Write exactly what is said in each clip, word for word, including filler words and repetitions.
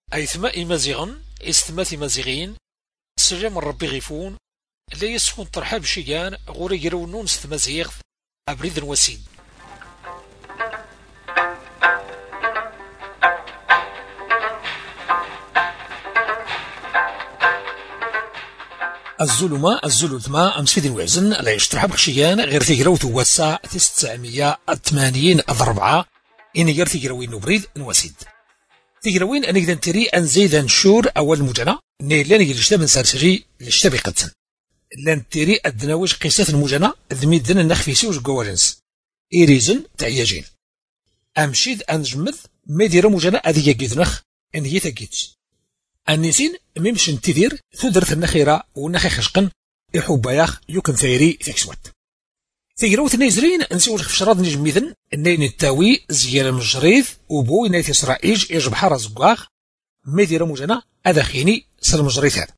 أيثما إمازيغن استمات إمازيغين سلام ربي غيفون لا يسكن ترحاب شيان غوري يرونون ستمازيغ أبريد وسيد. الظلمة الظلمة أمسيد الوعزن لا يشترحب خشيان غير تجروت وسع تسعمية وثمانين أربعة إن غير تجروين نبريد نوسيد تجروين أن إذا تري أن زيد نشور أول مجنى نيلان يجلشتاب نسارسري لشتاب قدسن لان تري أدناوج قيسات المجنى ذميدن النخفيسي وج جوارنس إيريزن تعياجين أمشيد أنجمد مدير مجنى أذي يجدنخ إن هي تجيت النسين ميمش نتدير ثدرت النخيرة والنخي خشقن يحب ياخ يمكن ثيري تكسوت ثيروت نيزرين نسوج في شراط نجميذن النين التاوي زيال المجريث وبوي نايت إسرائيل يجب حرز قواغ مدير مجنى هذا خيني سر المجريث هذا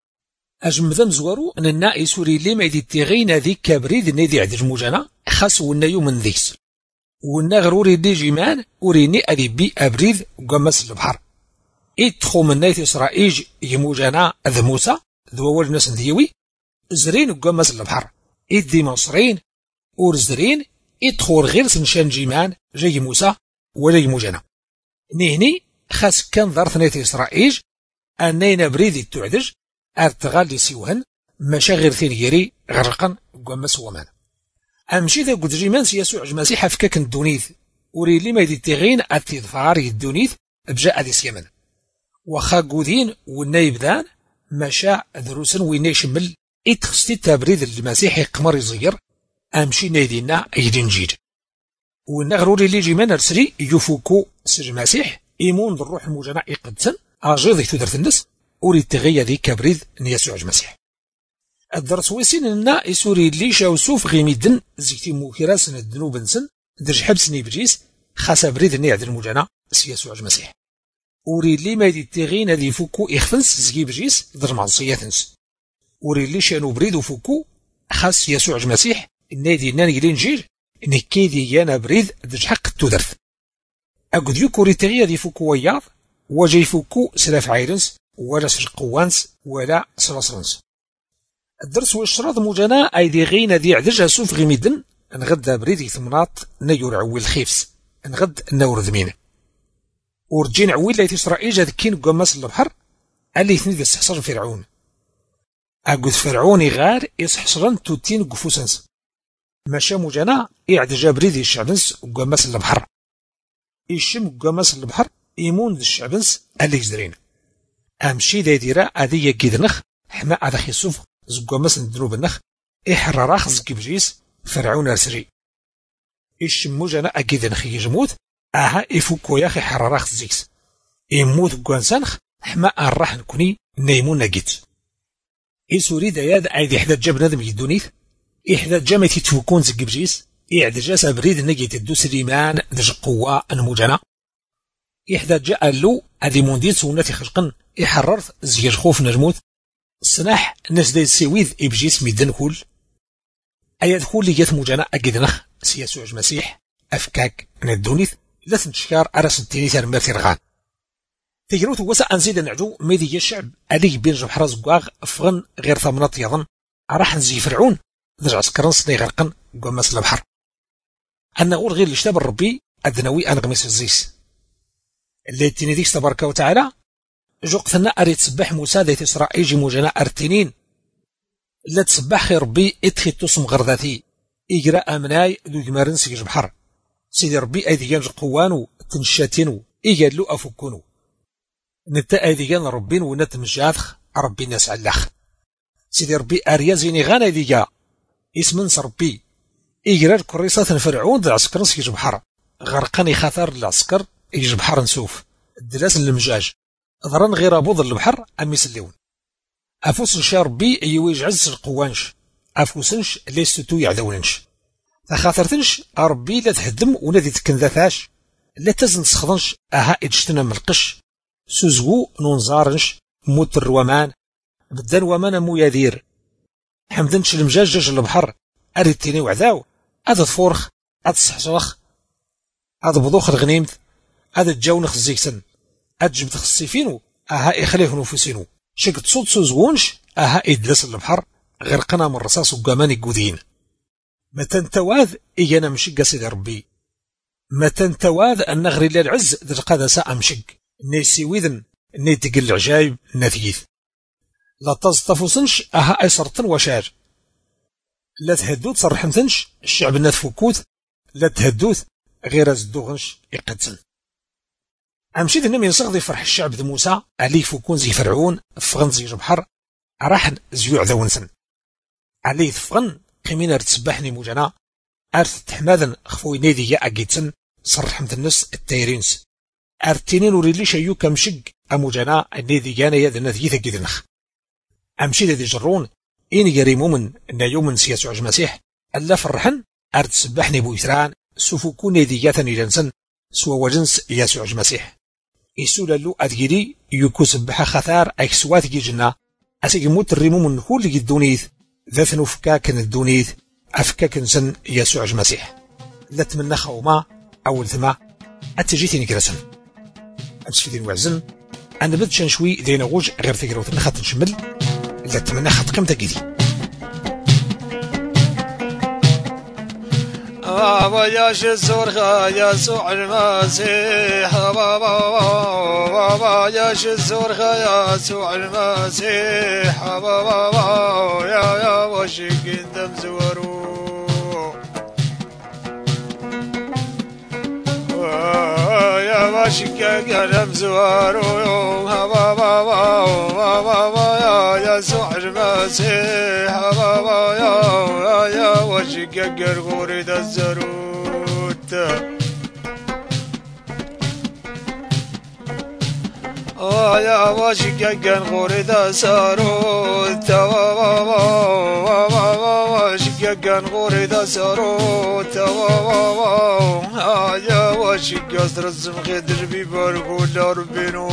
أجمذن زوارو أن النائي سوري اللي ما يدي تغين ذي كبريد نيدي عدج مجنى خاص والنايو من ذيس والنغروري دي جيمان وريني أذي بي أبريد قمس البحر إدخو من نايت إسرائيل يموجانا ذا موسى ذو أول ناس ذيوي زرين قمس البحر إدي مصرين ورزرين إدخو غير سنشان جيمان جاي موسى ولا يموجانا نهني خاص كان ظرف نايت إسرائيل أنين بريد التعدج أرتغال لسيوهن مشاغر ثيريري غرقا قمس ومان أمشي ذا قد جيمان سيسوع جماسيحة فكاك الدونيث وري لي ما يدي تغين أتظفار الدونيث بجاء ذي سيمن وخا قودين والنايب ذان مشاع دروسن ويني شمل إتخستي تبريد المسيحي قمر يصغير أمشي نايدينا أيدين جيد والنغروري اللي جيمان أرسري يفوكو سج مسيح إيمون بالروح المجنع يقدسن أجيضي تدرت الناس أريد تغيى ذي كبريد نيسوع المسيح الدرس ويسين إننا يسوري اللي شاوسوف غيميدن زيكتي موكراس الدنوب نسن درج حبسني بجيس خاصة بريد نيعد المجنع سيسوع المسيح أريد لي ما يدي تغين هذي فوكو إخفنس زكي بجيس در معصياتنس أريد لي شانو بريد وفوكو خاص يسوع المسيح النادي ناني لينجيل إن كيدي يانا بريد درج حق تدرث أقد يكوري تغي هذي فوكو وياض وجاي فوكو سلاف عيرنس ولا سج قوانس ولا سلاسرنس الدرس والشراط مجانا أيدي غين ذي عدجها سوف غميدن نغد بريد ثمناط نيور عويل خيفس نغد نور ذمين ورجين عويل ليت إسرائيل جاد كين قماس البحر اللي يثني ذي استحصر فرعون أقود فرعون غار يسحصرن توتين قفوسنس ماشا مجانا إعد جابريد الشعبنس قماس البحر إيشم قماس البحر إيمون ذي الشعبنس اللي يزدرين أمشي ذي ديرا أذي يقيدنخ حماء أذا خيصوف زقوماس ندروب النخ إحراراخ زكي بجيس فرعون أرسري إيشم مجانا أقيدنخ يجموت أها إفوكو ياخي حراراخ زيكس إموت قوانسانخ حماء الراح نكوني نيمون نجيت إسوري داياد أيدي إحدى جاب ندم يدونيث إحدى جامتي تفوكون زكي بجيس إعد جاس بريد نجيت الدو سليمان دج قوة المجانا إحدى جاء له هذه مونديت سوناتي خشقن إحررت زيج خوف نجموت السناح الناس داي سيويذ إبجيس ميدن كول أياد كول اللي جات مجانا أجدنخ سياسوع المسيح أفكاك ندونيث لا تنشكار أرس التينيث ما فرغان تجروت وسا أنزيد نعجو ميدي الشعب ألي بين جبحر زقواغ فغن غير ثمنات يظن راح نزي فرعون درج عسكرن صني غرقن قماس البحر أنا أقول غير الاشتاب الربي أدنوي أنا غميس الزيس اللي تنيديك تبارك وتعالى جوقتنا أريد تسبح موسى ذات إسرائيل جي موجنا أرتنين لا تسبح خير ربي إدخي تصم غرذاتي إجراء أمناي ذو جمارن سيج بحر سيدي ربي أيديان قوانو تنشاتينو إيجاد له أفكونو نتا أيديان ربين ونت مجاذخ ربي ناس علاخ سيدي ربي أريازيني غانا أيديا اسمن ربي إجراء كريسة فرعون ذا عسكر سيج بحر غرقاني خاطر العسكر يجي بحر نسوف الدلاس المجاج ضرن غير أبوض البحر أم يسليون أفوس نشا ربي يويج عز القوانش أفوسنش ليستو يعذوننش تخاطرتنش ربي لا تهدم ولا تكنذاثاش لا تزن تسخضنش أها إجتنا من القش سوزغو نونزارنش موت الروامان بدان ومان مو يدير حمدنش المجاجج البحر أريتيني وعذاو هذا تفورخ هذا الصحصرخ هذا بضوخ الغنيمت هذا الجونخ الزيكسن أجبت خصيفينو أها إخليه نفسينو شكت صوت سوزغونش أها إدلس البحر غرقنا من رصاص وقامان قودين ما تنتواذ إيانا مشق سيدي ربي ما تنتواذ النغري للعز درقا ساء أمشق نيسي ويذن نيتق العجايب نثيث لا تزطفوسنش أها أيسرطن وشار لا تهدوث صرحمتنش الشعب نثفوكوث لا تهدوث غير الزدوغنش يقدسن أمشيد إنما ينصغضي فرح الشعب ذي موسى عليه فكون زي فرعون فغن زي جبحر راح زيوع ذونسن عليه فغن قيمين ارتسبحني موجنا أرث تحماذن خفوي نيدي يا أجيتسن صرحمت النس التيرينس أرتينين وريلي شيو كمشق أموجنا النيدي جانا يدنا ذيث جدنخ أمشيد ذي جرون إن يريمو من إن يوم سياسع المسيح ألا فرحن أرتسبحني بويثران سوفوكو نيدي ياثني جنسن سوى وجنس يسوع المسيح يسول اللو أدجري يكو سبحا خثار أكسوات جيجنا أسيق موت الرمو من كل الدونيث ذات نفكا كان الدونيث أفكا كنسن يسوع المسيح لا تمنى خوما أول ثما أتجيتني كرسن أمس في دين وعزن أنا بدش نشوي دينا غوج غير تقروت نخط نشمل لا تمنى خط قيمة جدي بابا يا شزورخا يسوع المسيح بابا بابا يا شزورخا يسوع المسيح بابا يا يا وشك دم زورو يا وشك دم زورو بابا بابا يا يسوع المسيح بابا يا يا وشك غرغوري دزروت يا وشك غرغوري دزروت وشك غرغوري دزروت يا وشك أسرزم غدر ببرغو لربنو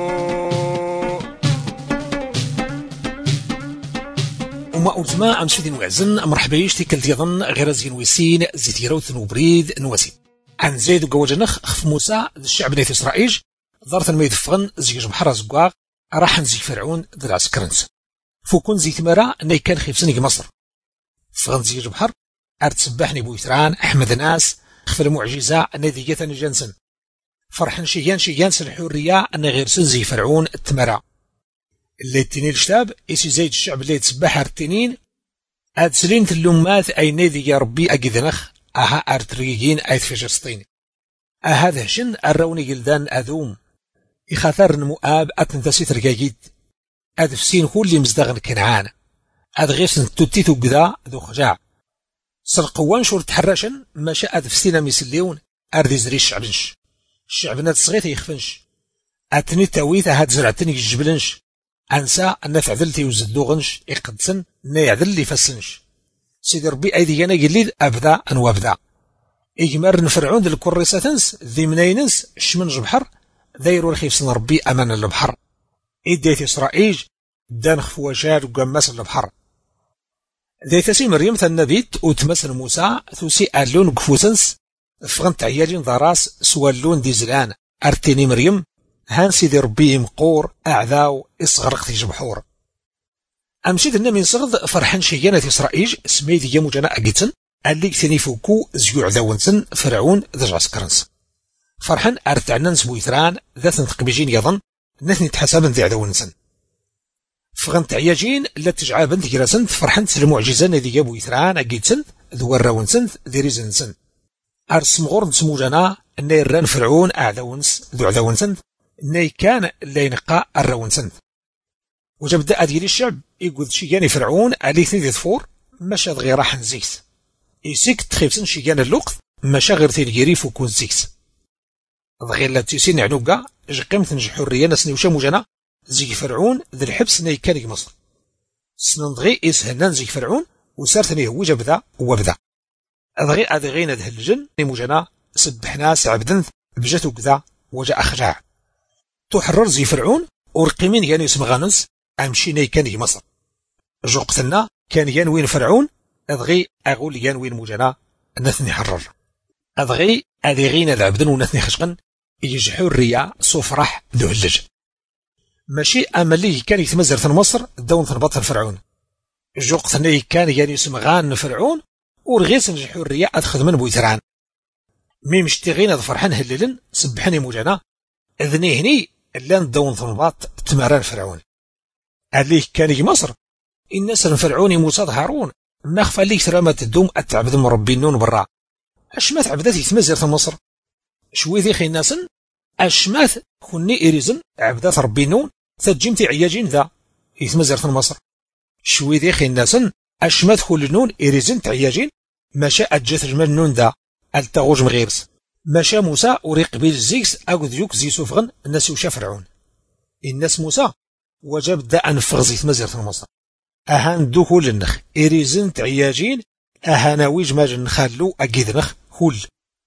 وما أتما أمس دين وعزن مرحبا يشتي كل يظن غير زين ويسين زيتيروث وبريد نواسي عن زيد وقواجنخ خف موسى الشعب نيت إسرائيل ضرث الميد فغن زيج بحر زقواغ راح نزيك فرعون ذي العسكرنس فوكون زي ثمرة ني كان خيف سنيق مصر فغن زيج بحر أرتسبحني بويثران أحمد ناس خف المعجزة نذي جثن جنسن فرحن شيان شيان الحرية أن غير سنزي فرعون التمرة اللي التنين الشتاب إيسي زيد الشعب اللي يتسبح التنين هاد سلينة اللومات أي نيدي يا ربي أجذنخ أها أرتريجين أي في فلسطين أهذا هشن الروني جلدان أذوم يخاثر المؤاب أتنتسي ترجاجيد أد فسين كل مزدغن كنعان أد غير سنتوتيتو قذا ذو خجاع سرقوان شور تحرشن ما شاء أد فسينا مسليون أردي زري الشعبنش الشعبنا تصغيث يخفنش أتني تاويث هاد زرعتني الجبلنش أنسى أن فعدلتي وزدوغنش إقدسن نا يعدل فسنش سيدي ربي أيدي أنا قليد أبدا أن وابدا إجمار نفرعون ذي الكرسة تنس ذي منينس الشمن جبحر ذيرو الخيف سن ربي أمان البحر إديت إسرائيل دان خفوجار وقماس البحر ذي تسي مريم النبيت وتمثل موسى ثوسي ألون قفوسنس فغنت عيالين ضراس سوالون دي زلان أرتيني مريم هان سيدي ربي مقور أعذاو إصغرقتي جبحور أمشيد إن من صغد فرحان شيانة إسرائيل سميدي يموجنا أجيتن اللي كتني فوكو زيوع ذاونسن فرعون ذا عسكرنس فرحان أرتعنان سبويثران ذات نتقبجين يظن نثني تحسابن ذي عذاونسن فغنت عياجين لا تجعابن تجرسن فرحان المعجزة ذي يبويثران أجيتن ذو الراونسن ذي ريزنسن أرسم غورن سموجنا إن يران فرعون أعذاونس ذو عذاونسن إني كان اللي ينقى الراونسن وجبدا أدير الشعب يقول شياني فرعون عليه ثني ثفور مشى غير راح نزيكس يسيك تخيفسن شيان اللقط مشى غير تلقيريف وكون زيكس غير لا تيسين عنوقا جقيمت نجح حرية نسني وشا موجنا زي فرعون ذي الحبس ني كان مصر سننضغي إسهنان زي فرعون وسارتني هو جبدا وبدا أضغي أدغينا ذه الجن موجنا سبحنا سعبدن بجاتو كذا وجاء أخجاع تحرر زي فرعون ورقيمين يعني اسم غانس أمشيني كان مصر جوقتنا كان ينوين فرعون أضغي أقول ينوين موجنا نثني حرر أضغي أدغينا ذعبدن ونثني خشقن يجحو الرياء صفرح ذو هلج ماشي أملي كان يتمزر مصر دون تنبط فرعون جوق ثني كان يعني سمغان فرعون ورغيس نجحو الرياء أدخذ من بويتران مي مشتغين هذا فرحان هللن سبحني موجانا اذني هني لان دون تنبط تمران فرعون عليه كان مصر الناس فرعوني موسى هارون ما خفى ليك ترى ما تدوم أتعبد مربي نون برا اش ما تعبدات يتمزر مصر شوي ذي خي الناس أشماث كوني إيريزن عبدات ربي نون تجمتي عياجين ذا يتمزر في مصر شوي ذي خي الناس أشماث كل نون إيريزن تعياجين ما شاء أجت رجمال نون ذا التغوج مغيرس ما شاء موسى وريق بيل زيكس أقود يوك زي سوفغن الناس وشا فرعون الناس موسى وجب دا أنفغز يتمزر في مصر أهان دو كل النخ إيريزن تعياجين أهانا ويج ماج نخلو أجيد نخ كل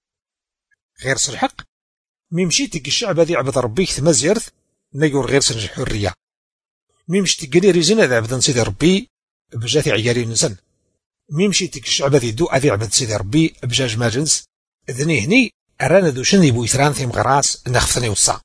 غير الحق ميمشيتك الشعب هذي عبد ربي تمزيرث نيور غير سنج حرية ميمشي تقلي ريزنا ذا عبد سيدي ربي بجاتي عيالي نسن ميمشيتك الشعب هذي دو هذي عبد سيدي ربي بجاج ماجنس ذني هني أرانا دو شني بويتران ثيم غراس نخفثني وصا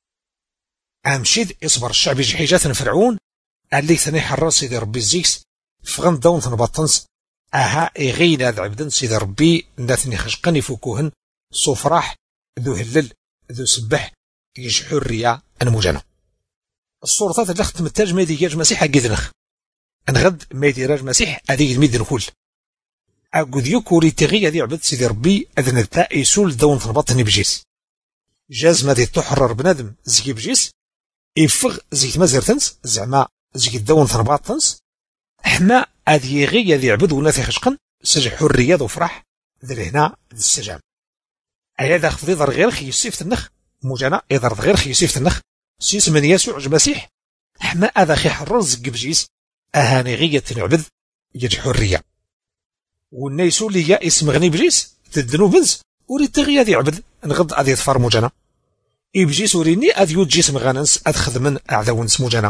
أمشيد إصبر الشعب يجي حيجات فرعون اللي ثني حرر سيدي ربي الزيكس فغن دون ثنبطنس أها إغينا ذا عبد سيدي ربي ناثني خشقني فوكوهن صفراح ذو هلل ذو سبح يجحو الرياء أنموجانا الصورتات اللي اختم التاج ما يديجاج مسيح أقيدنخ انغد ما يديراج مسيح أديج ميدن كل أقود يكوري تغي ذي عبد سيدي ربي أذن التاء يسول دون تنبطني بجيس جاز ما دي تحرر بنادم زي بجيس يفغ زي تمزرتنس زعما زي دون تنبطنس حما أذي غي ذي عبد وناثي خشقن سجحو الرياء ذو فرح ذي هنا ذي السجام أيضا خفضي ضر غير خي يسيفت النخ موجانا إضر غير خي يسيفت النخ سيس من يسوع المسيح حما أذا خي حرر زق بجيس أهاني غية نعبد يجحو الرياء والنيسو اللي يا اسم غني بجيس تدنو بنز وريد تغي ذي عبد نغض أذي يظفر موجانا إبجيس وريني أذيو جيسم غاننس أدخذ من أعذونس موجانا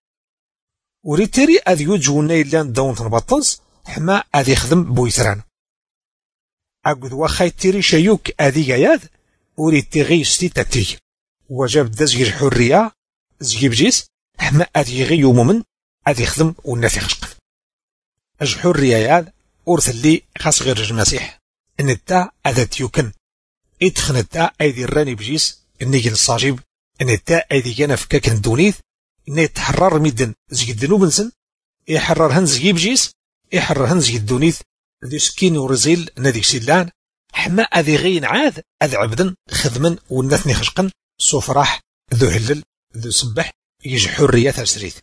وريد تري أذيو جوني لان دون تنبطنس حما أذي خدم بويتران أقود وخاي تيري شيوك أذي جياد وريد تغي ستي تتي وجاب دزج الحرية زجيب جيس حما أذي غي يوممن أذي خدم والناثي خشق الحرية ياد أورث اللي خاص غير المسيح إن التا أذات يوكن إدخن التا أيدي الراني بجيس النيجن الصاجيب إن التا أيدي جانا فكاك الدونيث إن يتحرر ميدن زي الدنوب نسن يحرر هنز جيب جيس يحرر هنز الدونيث ذي سكين ورزيل نادي سيلان حما أذي غين عاد أذ عبدن خدمن والنثني خشقن صفراح ذو هلل ذو سبح يجحو الرياء تسريث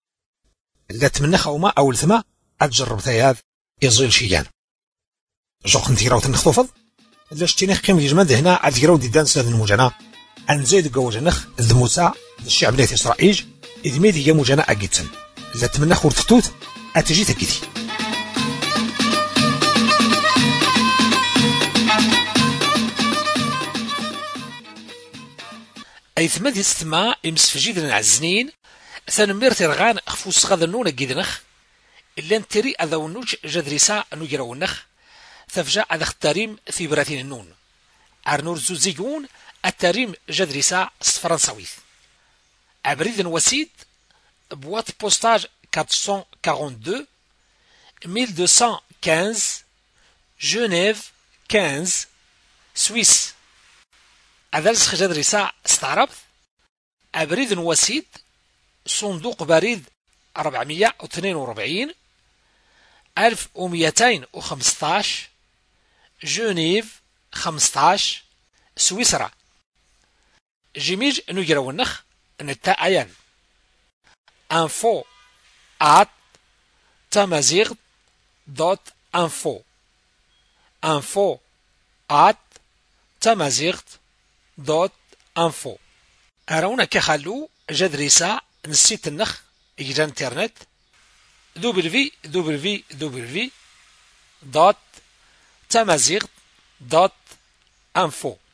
لا تمنى خوما أو الثما أتجرب ثياذ يزيل شيان جوق نتيراو تنخطوفض لاش تينيخ قيم الجماد هنا أتيراو دي دانس لذن المجانا أنزيد قوجنخ ذ موسى الشعب ليت إسرائيل إذ ميدي يا مجانا أجيتسن لا تمنى خور تتوت أتجي تكيتي أي ثماد يستمع إمسفجيد العزنين ثانمير ترغان أخفوس غاذنون جيدنخ إلا نتري أذونوش جدريسا نجرونخ ثفجا أذا اختاريم في براتين النون أرنور زوزيون التاريم جدريسا فرنساويث أبريد وسيد بوات بوستاج أربعمائة واثنين وأربعين ألف ومئتين وخمسة جنيف خمسة سويس أذلس جدريسا استعربت أبريد وسيد صندوق بريد أربعمائة واثنين وأربعين ألف ومئتين وخمسة عشر جنيف خمسة عشر سويسرا جيميج نجرو النخ نتا أيان info at tamazigh دوت info info at tamazigh دوت info أراونا كخلو جدريسا نسيت النخ إجا انترنت دبليو دبليو دبليو دوت tamazigh دوت info